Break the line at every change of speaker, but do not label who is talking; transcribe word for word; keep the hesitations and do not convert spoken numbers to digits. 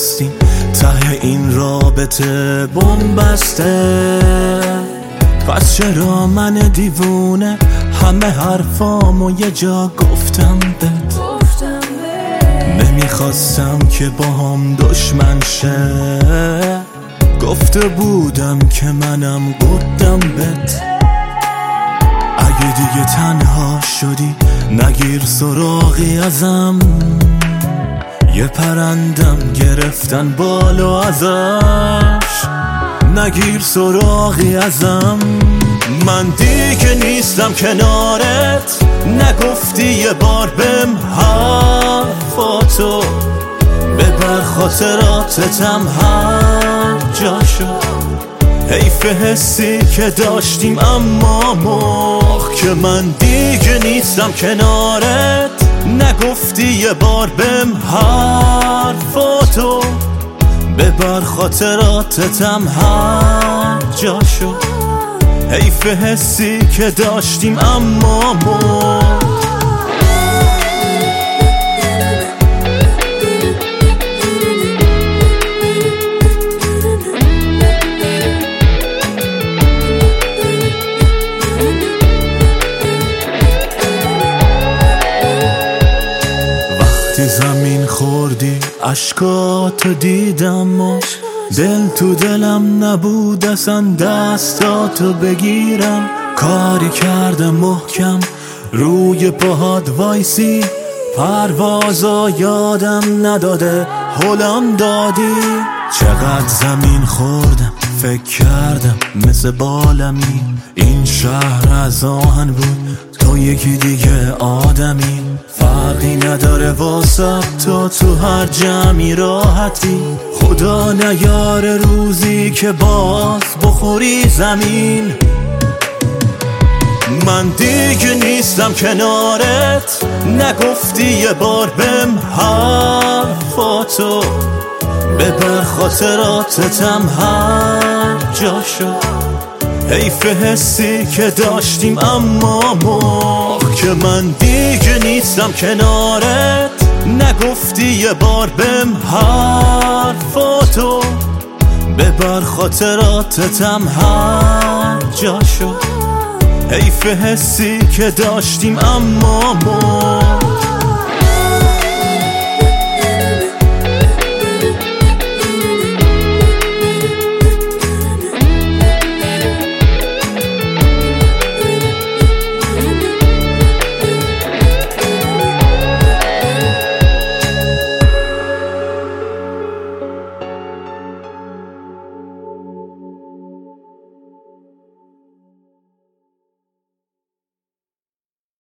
نشستیم ته این رابطه بنبسته. پس چرا من دیوونه همه حرفامو یه جا گفتم بهت؟ نمیخواستم که با هم دشمن شه، گفته بودم که منم گفتم بهت. اگه دیگه تنها شدی نگیر سراغی ازم، یه پرندم گرفتن بالا ازش، نگیر سراغی ازم. من دیگه نیستم کنارت، نگفتی یه بار بهم حرفاتو، ببر خاطراتتم هر جاشو. حیف حسی که داشتیم اما مخ که من دیگه نیستم کنارت، نگفتی یه بار بهم حرفاتو، ببر خاطراتتم هر جاشو. حیف حسی که داشتیم اما مخ. زمین خوردی اشکاتو دیدم و دل تو دلم نبود اصلا دستاتو بگیرم. کاری کردم محکم روی پاهات وایسی، پروازا یادم نداده هلم دادی. چقدر زمین خوردم فکر کردم مثل بالمی، این شهر از آهن بود تو یکی دیگه آدمی. فرقی نداره واسه تو تو هر جمعی راحتی، خدا نیاره روزی که باز بخوری زمین. من دیگه نیستم کنارت، نگفتی یه بار بهم حرفاتو، ببر خاطراتتم هر جاشو. حیف حسی که داشتیم اما مخ که من دیگه نیستم کنارت، نگفتی یه بار بهم حرفاتو، ببر خاطراتتم هر جاشو. حیف حسی که داشتیم اما مخ.